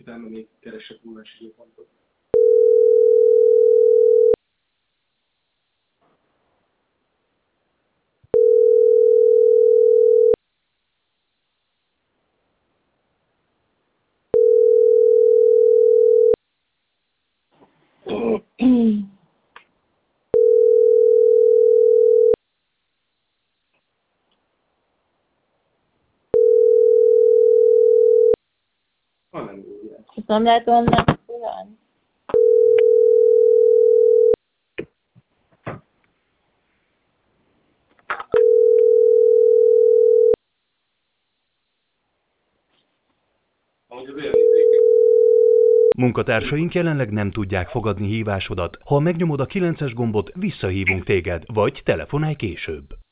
utána még keresek múlás időpontot. Ezt nem lehet onnan foglalni? Munkatársaink jelenleg nem tudják fogadni hívásodat. Ha megnyomod a 9-es gombot, visszahívunk téged, vagy telefonálj később.